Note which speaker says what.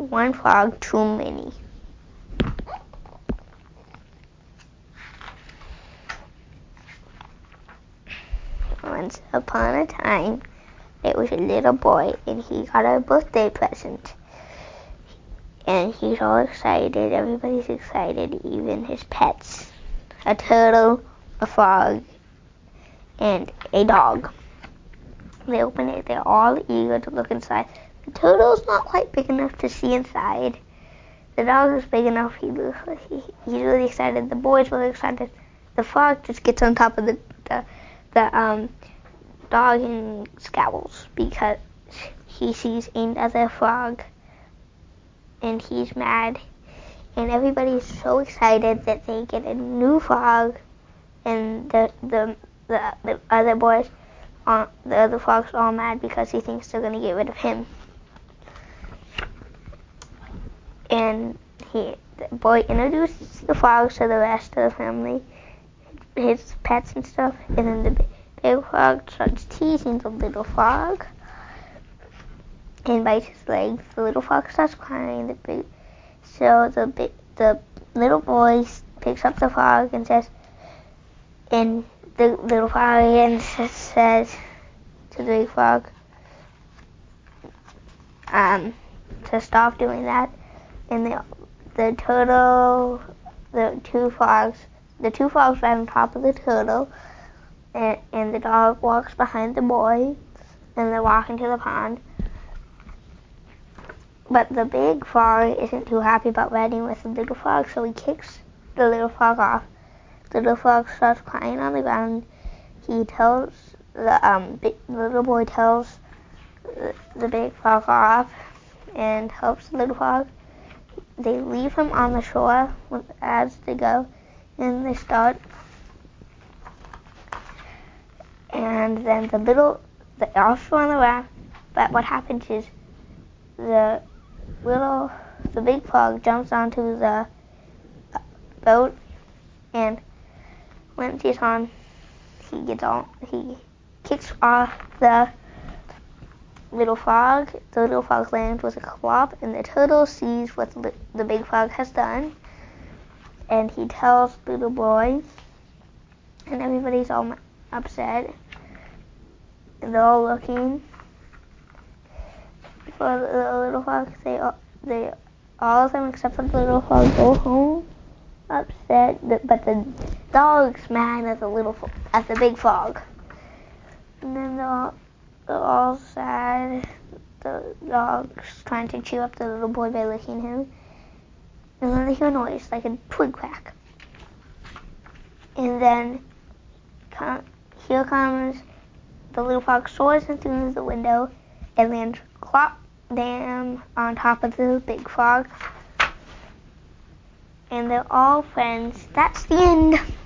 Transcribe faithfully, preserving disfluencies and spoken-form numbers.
Speaker 1: one frog too many. Once upon a time, there was a little boy, and he got a birthday present. And he's all excited. Everybody's excited, even his pets. A turtle, a frog, and a dog. They open it. They're all eager to look inside. The turtle's not quite big enough to see inside. The dog is big enough. He, he he's really excited. The boy's really excited. The frog just gets on top of the the, the um dog and scowls because he sees another frog, and he's mad. And everybody's so excited that they get a new frog, and the the the, the other boys, uh, the other frogs are all mad because he thinks they're gonna get rid of him. And he, the boy introduces the frogs to the rest of the family, his pets and stuff, and then the big frog starts teasing the little frog and bites his legs. The little frog starts crying. The big, so the big, the little boy picks up the frog and says, and the little frog again says to the big frog, um, to stop doing that. And the the turtle, the two frogs, the two frogs right on top of the turtle, and, and the dog walks behind the boy, and they walk into the pond. But the big frog isn't too happy about riding with the little frog, so he kicks the little frog off. The little frog starts crying on the ground. He tells the um big, the little boy tells the, the big frog off and helps the little frog. They leave him on the shore as they go, and they start. And then the little, the also on the raft. But what happens is the little, the big frog jumps onto the boat, and when he's on, he gets on, he kicks off the little frog. The little frog lands with a clop, and the turtle sees what the, the big frog has done, and he tells the little boy, and everybody's all upset, and they're all looking for the little frog. They all, they all of them except for the little frog go home upset, but the dog's mad at the little at the big frog, and then they're all, they're all sad. The dog's trying to cheer up the little boy by licking him, and then they hear a noise like a twig crack, and then come, here comes the little frog, soars in through the window and lands clop down on top of the big frog, and they're all friends. That's the end.